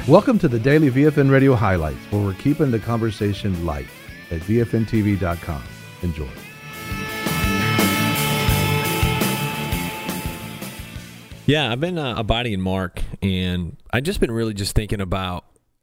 Welcome to the Daily VFN Radio Highlights, where we're keeping the conversation light at VFNTV.com. Enjoy. Yeah, I've been abiding in Mark, and I've just been really just thinking about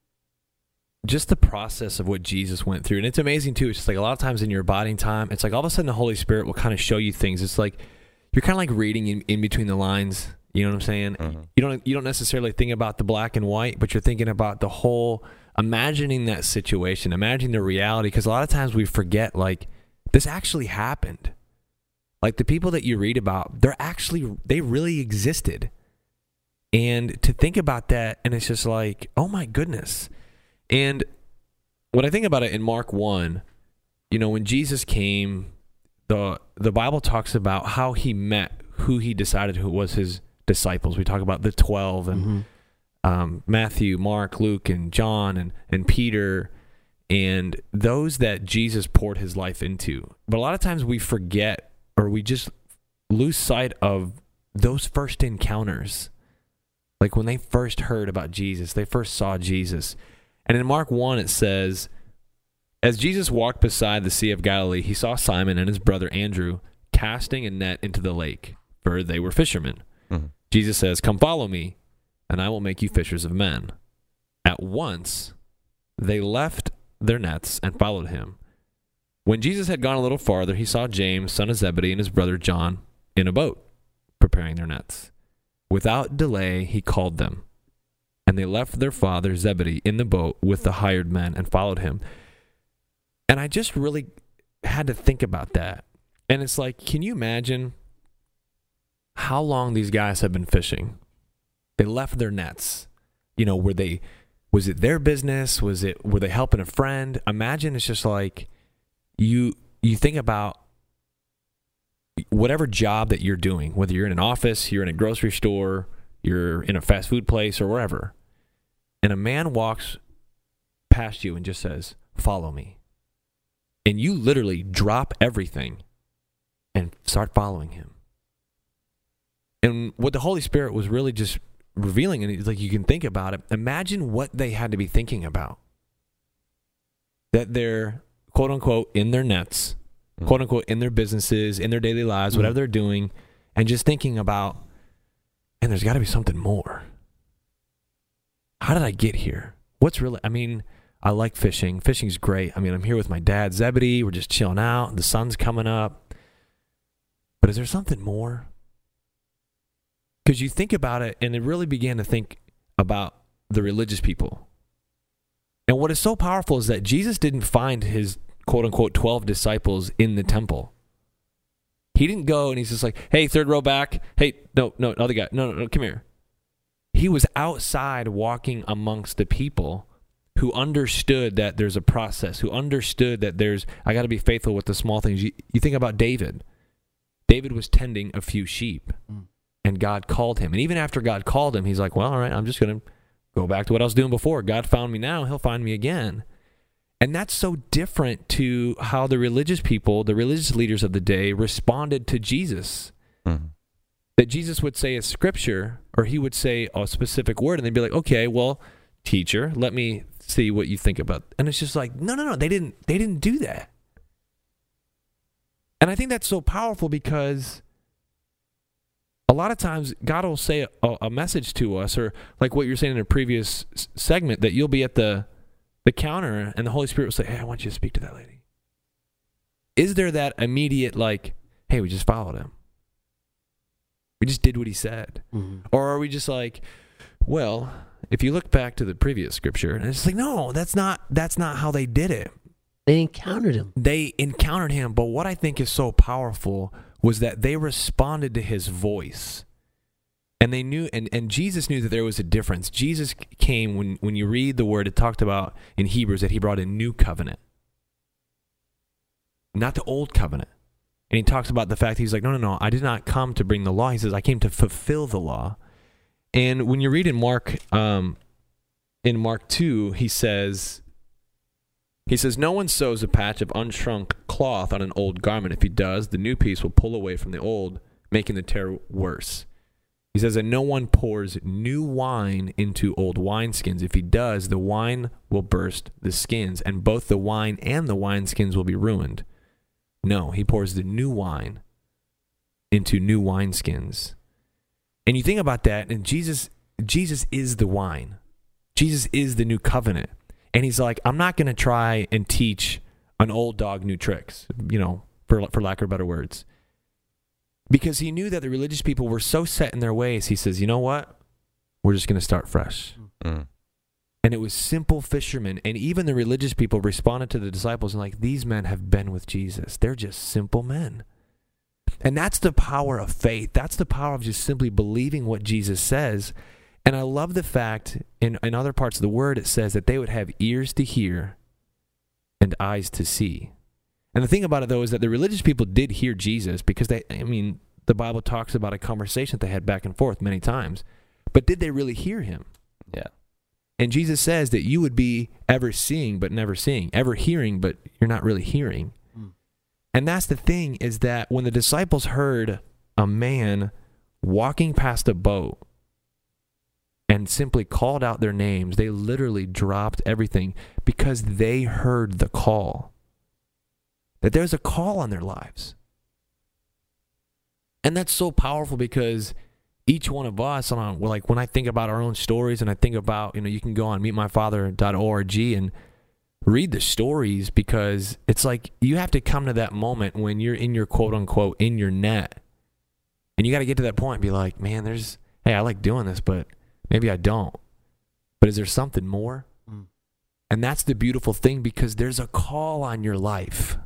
just the process of what Jesus went through. And it's amazing, too. It's just like a lot of times in your abiding time, it's like all of a sudden the Holy Spirit will kind of show you things. It's like you're kind of like reading in between the lines. You know what I'm saying? Mm-hmm. You don't necessarily think about the black and white, but you're thinking about the whole, imagining that situation, imagining the reality, because a lot of times we forget, like, this actually happened. Like, the people that you read about, they really existed. And to think about that, and it's just like, oh my goodness. And when I think about it in Mark 1, you know, when Jesus came, the Bible talks about how he met who he decided who was his disciples. We talk about the 12 and Matthew, Mark, Luke, and John, and Peter, and those that Jesus poured his life into. But a lot of times we forget, or we just lose sight of those first encounters. Like when they first heard about Jesus, they first saw Jesus. And in Mark 1 it says, as Jesus walked beside the Sea of Galilee, he saw Simon and his brother Andrew casting a net into the lake, for they were fishermen. Mm-hmm. Jesus says, come follow me, and I will make you fishers of men. At once, they left their nets and followed him. When Jesus had gone a little farther, he saw James, son of Zebedee, and his brother John in a boat, preparing their nets. Without delay, he called them, and they left their father Zebedee in the boat with the hired men and followed him. And I just really had to think about that. And it's like, can you imagine how long these guys have been fishing? They left their nets. You know, was it their business? Were they helping a friend? Imagine it's just like you think about whatever job that you're doing, whether you're in an office, you're in a grocery store, you're in a fast food place or wherever, and a man walks past you and just says, follow me. And you literally drop everything and start following him. And what the Holy Spirit was really just revealing, and it's like you can think about it, imagine what they had to be thinking about. That they're, quote unquote, in their nets, quote unquote, in their businesses, in their daily lives, whatever they're doing, and just thinking about, and there's got to be something more. How did I get here? I like fishing. Fishing's great. I'm here with my dad, Zebedee. We're just chilling out. The sun's coming up. But is there something more? Because you think about it, and it really began to think about the religious people. And what is so powerful is that Jesus didn't find his, quote-unquote, 12 disciples in the temple. He didn't go, and he's just like, hey, third row back. Hey, no, other guy. No, come here. He was outside walking amongst the people who understood that there's a process, who understood that I got to be faithful with the small things. You think about David. David was tending a few sheep. And God called him. And even after God called him, he's like, well, all right, I'm just going to go back to what I was doing before. God found me now, he'll find me again. And that's so different to how the religious people, the religious leaders of the day, responded to Jesus. Mm-hmm. That Jesus would say a scripture, or he would say a specific word, and they'd be like, okay, well, teacher, let me see what you think about it. And it's just like, no, they didn't do that. And I think that's so powerful because a lot of times God will say a message to us, or like what you're saying in a previous segment, that you'll be at the counter and the Holy Spirit will say, hey, I want you to speak to that lady. Is there that immediate like, hey, we just followed him. We just did what he said. Mm-hmm. Or are we just like, well, if you look back to the previous scripture, and it's like, no, that's not how they did it. They encountered him. But what I think is so powerful was that they responded to his voice. And they knew, and Jesus knew that there was a difference. Jesus came, when you read the word, it talked about in Hebrews that he brought a new covenant. Not the old covenant. And he talks about the fact, he's like, no, I did not come to bring the law. He says, I came to fulfill the law. And when you read in Mark 2, he says, no one sews a patch of unshrunk cloth on an old garment. If he does, the new piece will pull away from the old, making the tear worse. He says that no one pours new wine into old wineskins. If he does, the wine will burst the skins, and both the wine and the wineskins will be ruined. No, he pours the new wine into new wineskins. And you think about that, and Jesus is the wine. Jesus is the new covenant. And he's like, I'm not going to try and teach an old dog new tricks, for lack of better words. Because he knew that the religious people were so set in their ways, he says, you know what? We're just going to start fresh. Mm. And it was simple fishermen. And even the religious people responded to the disciples and like, these men have been with Jesus. They're just simple men. And that's the power of faith. That's the power of just simply believing what Jesus says. And I love the fact in other parts of the word, it says that they would have ears to hear and eyes to see. And the thing about it, though, is that the religious people did hear Jesus because the Bible talks about a conversation that they had back and forth many times. But did they really hear him? Yeah. And Jesus says that you would be ever seeing but never seeing, ever hearing but you're not really hearing. Mm. And that's the thing, is that when the disciples heard a man walking past a boat and simply called out their names, they literally dropped everything because they heard the call. That there's a call on their lives. And that's so powerful because each one of us, when I think about our own stories and I think about, you can go on meetmyfather.org and read the stories, because it's like you have to come to that moment when you're in your quote unquote, in your net. And you got to get to that point and be like, man, hey, I like doing this, but maybe I don't. But is there something more? Mm. And that's the beautiful thing, because there's a call on your life.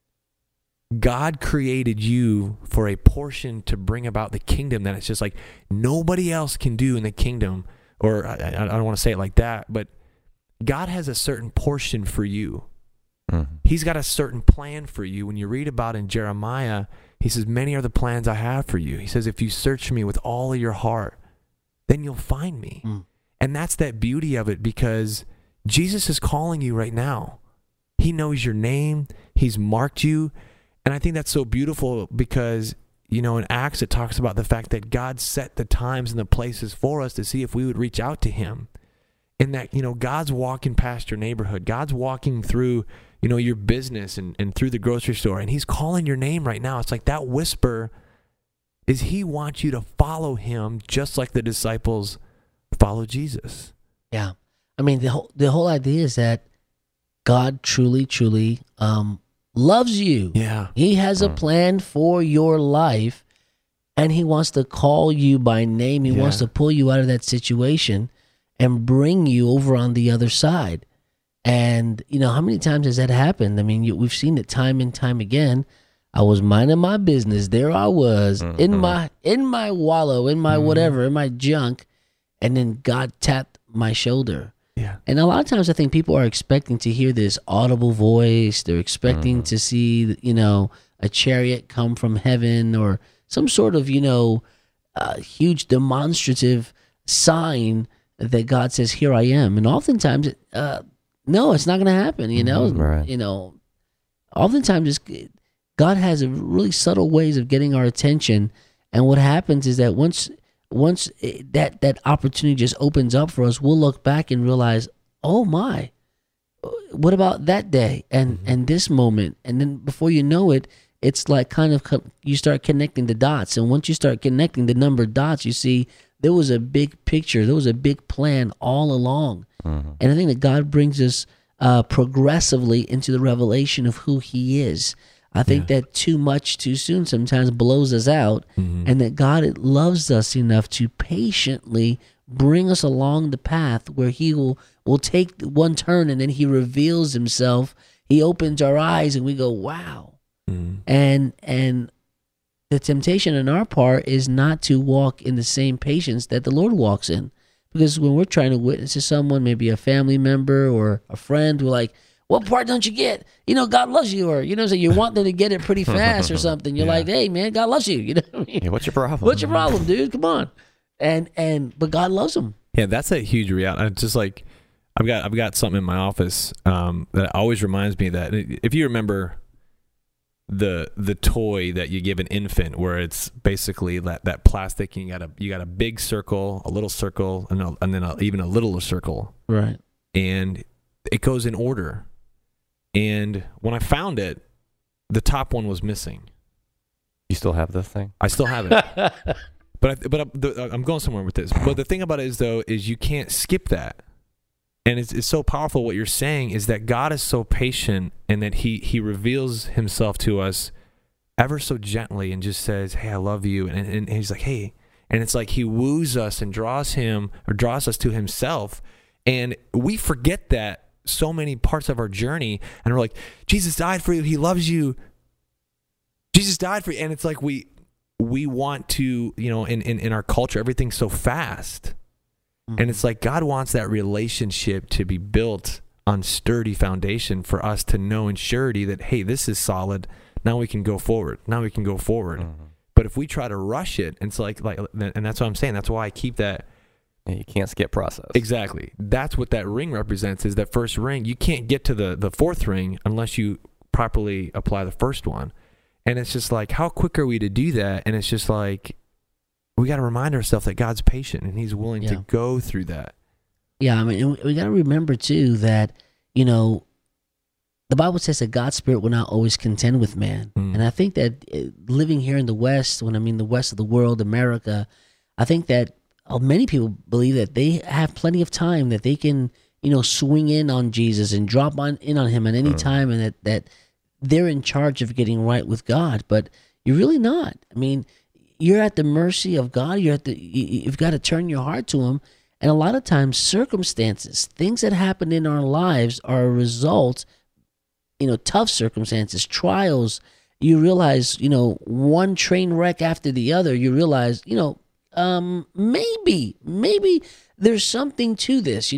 God created you for a portion to bring about the kingdom that it's just like nobody else can do in the kingdom. Or I don't want to say it like that, but God has a certain portion for you. Mm-hmm. He's got a certain plan for you. When you read about in Jeremiah, he says, many are the plans I have for you. He says, if you search me with all of your heart, then you'll find me. Mm. And that's that beauty of it, because Jesus is calling you right now. He knows your name. He's marked you. And I think that's so beautiful because, in Acts, it talks about the fact that God set the times and the places for us to see if we would reach out to him. And that, God's walking past your neighborhood. God's walking through, your business and through the grocery store. And he's calling your name right now. It's like that whisper is he wants you to follow him just like the disciples follow Jesus. Yeah. I mean, the whole idea is that God truly, truly loves you. Yeah. He has a plan for your life, and he wants to call you by name. He wants to pull you out of that situation and bring you over on the other side. And, how many times has that happened? I mean, we've seen it time and time again. I was minding my business. There I was in my wallow, in my whatever, in my junk. And then God tapped my shoulder. Yeah. And a lot of times I think people are expecting to hear this audible voice. They're expecting to see, a chariot come from heaven or some sort of, huge demonstrative sign that God says, here I am. And oftentimes, no, it's not going to happen, Right. Oftentimes God has a really subtle ways of getting our attention. And what happens is that once that opportunity just opens up for us, we'll look back and realize, oh my, what about that day and this moment? And then before you know it, it's like you start connecting the dots. And once you start connecting the numbered dots, you see there was a big picture. There was a big plan all along. Mm-hmm. And I think that God brings us progressively into the revelation of who he is. I think that too much too soon sometimes blows us out, and that God loves us enough to patiently bring us along the path where he will take one turn and then he reveals himself. He opens our eyes and we go, wow. And the temptation on our part is not to walk in the same patience that the Lord walks in. Because when we're trying to witness to someone, maybe a family member or a friend, we're like, what part don't you get? God loves you, or, so you want them to get it pretty fast or something. You're like, hey, man, God loves you. You know what I mean? Yeah, what's your problem? What's your problem, dude? Come on. But God loves them. Yeah, that's a huge reality. It's just like, I've got something in my office that always reminds me that if you remember, the toy that you give an infant, where it's basically that plastic. And you got a big circle, a little circle, and then even a littler circle. Right. And it goes in order. And when I found it, the top one was missing. You still have this thing? I still have it. But I'm going somewhere with this. But the thing about it is you can't skip that. And it's so powerful. What you're saying is that God is so patient, and that he reveals himself to us ever so gently and just says, hey, I love you. And he's like, hey. And it's like he woos us and draws us to himself. And we forget that so many parts of our journey. And we're like, Jesus died for you. He loves you. Jesus died for you. And it's like we want to, in our culture, everything's so fast. And it's like God wants that relationship to be built on sturdy foundation for us to know in surety that, hey, this is solid. Now we can go forward. But if we try to rush it, it's like, and that's what I'm saying. That's why I keep that. Yeah, you can't skip process. Exactly. That's what that ring represents, is that first ring. You can't get to the fourth ring unless you properly apply the first one. And it's just like, how quick are we to do that? And it's just like, we got to remind ourselves that God's patient and he's willing to go through that. Yeah, I mean, we got to remember too that, the Bible says that God's Spirit will not always contend with man. And I think that living here in the West, when I mean the West of the world, America, I think that many people believe that they have plenty of time, that they can, swing in on Jesus and drop in on him at any time, and that they're in charge of getting right with God. But you're really not. I mean, you're at the mercy of God. You've got to turn your heart to him. And a lot of times circumstances, things that happen in our lives are a result, tough circumstances, trials. You realize, one train wreck after the other, you realize, maybe there's something to this,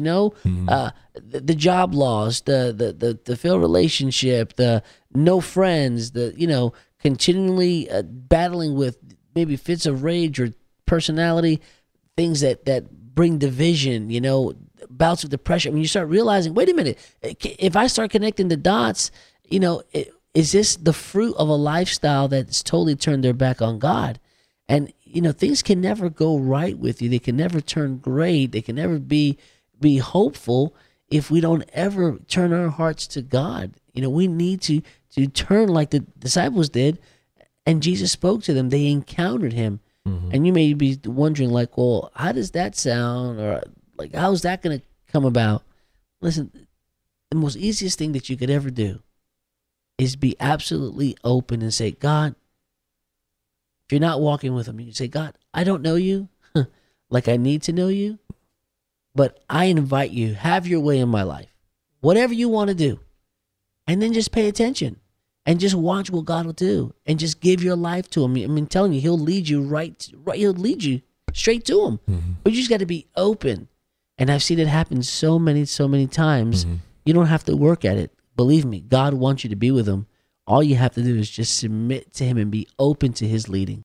the job loss, the failed relationship, the no friends, continually battling with maybe fits of rage or personality, things that bring division, bouts of depression. When you start realizing, wait a minute, if I start connecting the dots, is this the fruit of a lifestyle that's totally turned their back on God? And, things can never go right with you. They can never turn great. They can never be hopeful if we don't ever turn our hearts to God. We need to turn like the disciples did. And Jesus spoke to them. They encountered him. And you may be wondering, like, well, how does that sound? Or, like, how is that going to come about? Listen, the most easiest thing that you could ever do is be absolutely open and say, God, if you're not walking with him, you can say, God, I don't know you like I need to know you, but I invite you, have your way in my life. Whatever you want to do. And then just pay attention. And just watch what God will do, and just give your life to him. I mean, telling you, he'll lead you right. He'll lead you straight to him. But you just got to be open. And I've seen it happen so many times. You don't have to work at it. Believe me, God wants you to be with him. All you have to do is just submit to him and be open to his leading.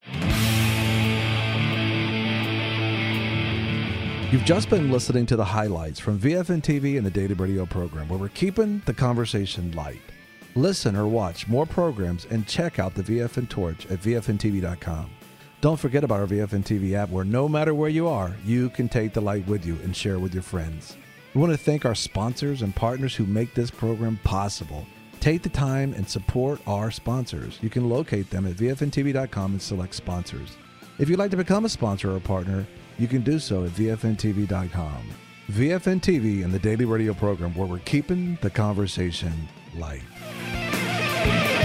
You've just been listening to the highlights from VFN TV and the Daily Radio program, where we're keeping the conversation light. Listen or watch more programs and check out the VFN Torch at VFNTV.com. Don't forget about our VFN TV app, where no matter where you are, you can take the light with you and share with your friends. We want to thank our sponsors and partners who make this program possible. Take the time and support our sponsors. You can locate them at VFNTV.com and select sponsors. If you'd like to become a sponsor or a partner, you can do so at VFNTV.com. VFN TV and the Daily Radio program, where we're keeping the conversation light.